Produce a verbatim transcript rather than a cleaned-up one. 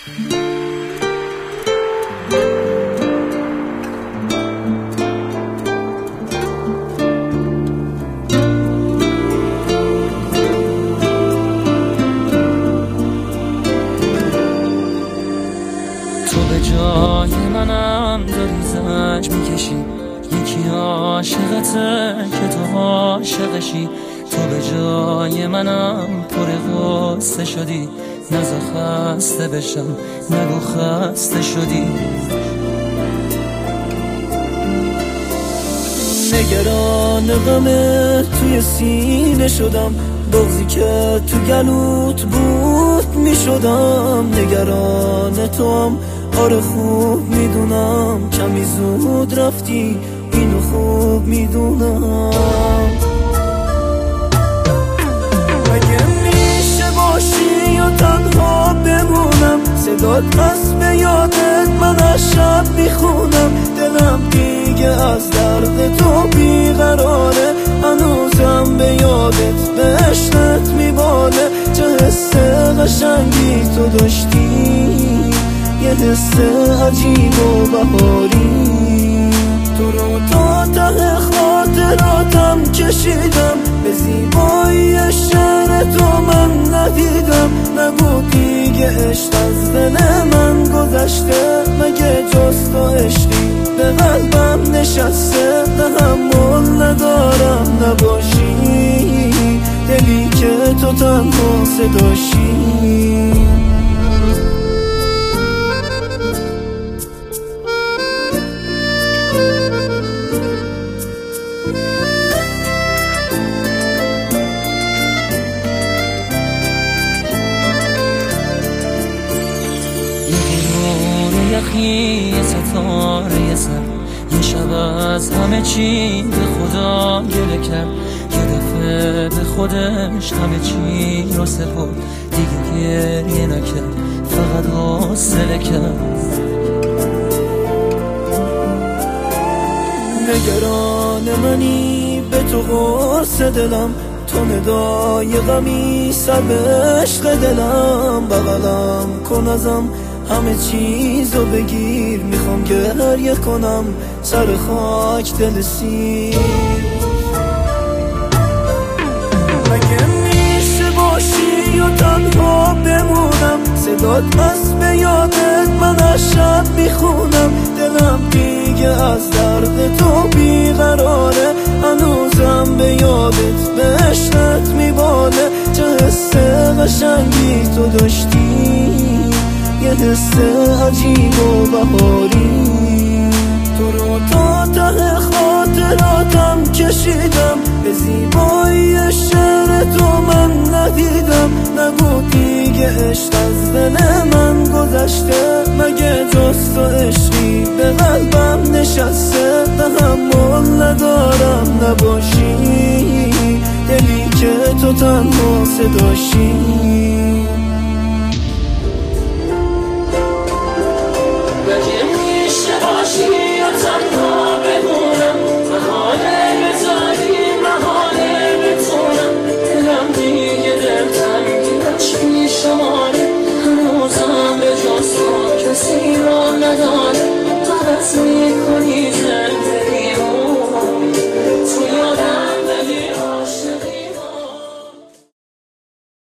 تو به جای منم داری زنج میکشی، یکی عاشقته که تو عاشقشی. تو به جای منم پر غصه شدی، نزا خسته بشم نگو خسته شدی. نگران غمه توی سینه شدم، بغضی که تو گلوت بود می شدم. نگران تو هم آره خوب میدونم، کمی زود رفتی اینو خوب میدونم. اگه میشه باشی یا تنها بمونم، صدات پس به یادت من از شب میخونم. دلم دیگه از درد تو بیقراره، هنوزم به یادت به عشقت میباله. چه حس قشنگی تو داشتی، یه حس عجیب و بهاری. تو رو تا ته خاطراتم کشیدم، به زیبایی شعر تو من ندیدم. نگو دیگه عشق از دل من گذشته، مگه جز تو عشقی به قلبم نشسته. تحمل ندارم نباشی، دلی که تو تنها صداشی. یخی ستاره سر، یه شب از همه چی به خدا گله کرد. یه دفعه به خودش همه چی رو سپرد، دیگه گریه نکرد فقط حوصله کرد. نگران منی به تو قرص دلم، تو ندای غمی سر به عشق دلم. بغلم کن ازم همه چیزو بگیر، میخوام گریه کنم سر خاک دل سیر. اگه میشه باشی یا تنها بمونم، صدات پس به یادت من از شب میخونم. دلم دیگه از درد تو بیقراره، هنوزم به یادت به عشقت میباله. چه حس قشنگی تو داشتی، یه حس عجیب و بهاری. تو رو تا ته خاطراتم کشیدم، به زیبایی شعر تو من ندیدم. نگو دیگه عشق از دل من گذشته، مگه جز تو عشقی به قلبم نشسته. تحمل ندارم نباشی، دلی که تو تنها صداشی.